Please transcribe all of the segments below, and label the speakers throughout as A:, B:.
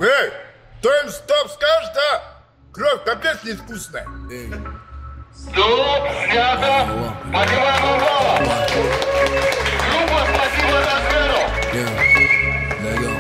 A: Эй, стоп, скажешь, да? Кровь капец невкусная.
B: Стоп, снято, поднимаем угол. Группа, спасибо за смену.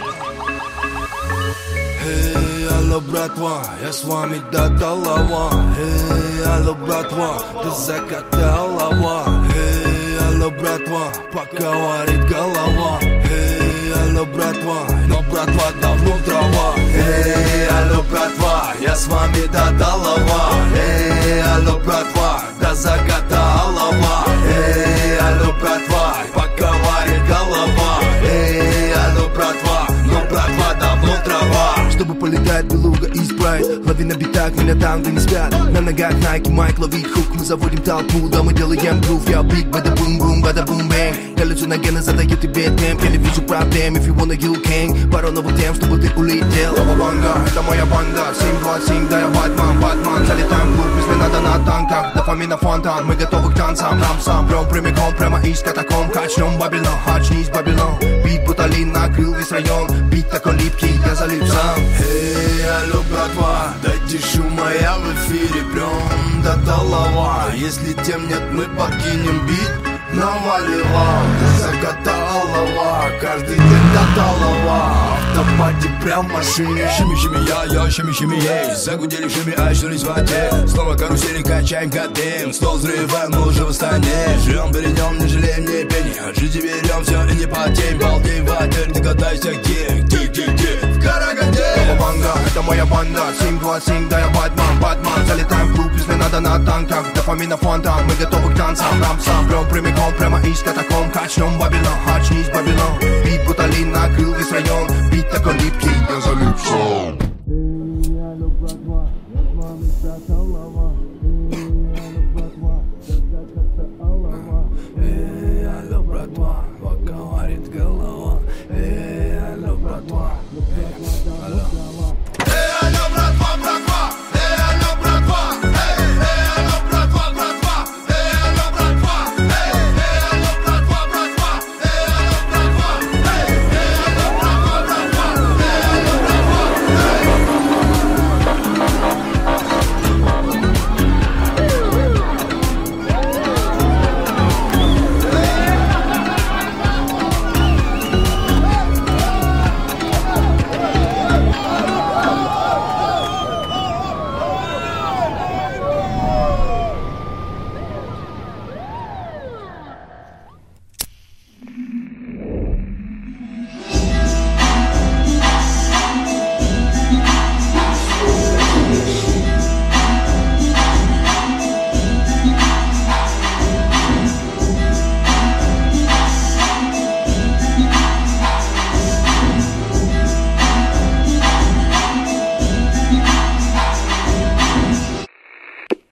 C: Эй, алло, братва, я с вами до талава. Эй, алло, братва, до заката лава. Эй, алло, братва, пока варит голова. Эй, алло, братва, но братва давно трава. Эй, алло, братва, я с вами до талава. Эй, алло, братва, до заката лава. Эй, алло, братва, пока варит голова. Эй, алло, братва, но братва давно трава. Чтобы полетать, белуга и спрайт. Лови на битах, меня там, где не спят. На ногах Nike, Майк, ловить хук. Мы заводим толпу, да мы делаем грув. Я биг, бада бум бум, бада бум бэнг. Колесо на гены задаю тебе темп. Я не вижу проблем, if you wanna you can. Пару новых тем, чтобы ты улетел. Лава-банга, это моя банда. 727, да я Батман, Батман. Залетаем в клуб, если надо на танках. Дофамина фонтан, мы готовы к танцам. Рамсам, прям прямиком, прямо из катакомб. Качнем Бабилон, очнись Бабилон. Бит Буталин накрыл весь район. Бит такой липкий, я залип сам. Эй, алло, братва, дайте шума, я в эфире прям до талава. Если тем нет, мы покинем бит. Навалила, до заката лава. Каждый день до талава. Автопати прям в машине.
D: Шими-шими я, шими-шими ей. Загудели шими, очнулись в воде. Снова карусели качаем, годим. Стол взрываем, мы уже в стане. Живем, берем, не жалеем ни пени. От жизни берем все и не потеем. Балдей, ватер, не катайся, где? В Караганде.
C: Лава-банга, это моя банда. 727, да я Батман, Батман. Залетаем в клуб, если надо на танках. Дофамина фонтан, мы готовы к танцам. Рамсам, прям прямиком, прямо из катакомб. Качнем Бабилон, очнись Бабилон. Бит Буталин накрыл весь район. Бит такой липкий, я залип сам.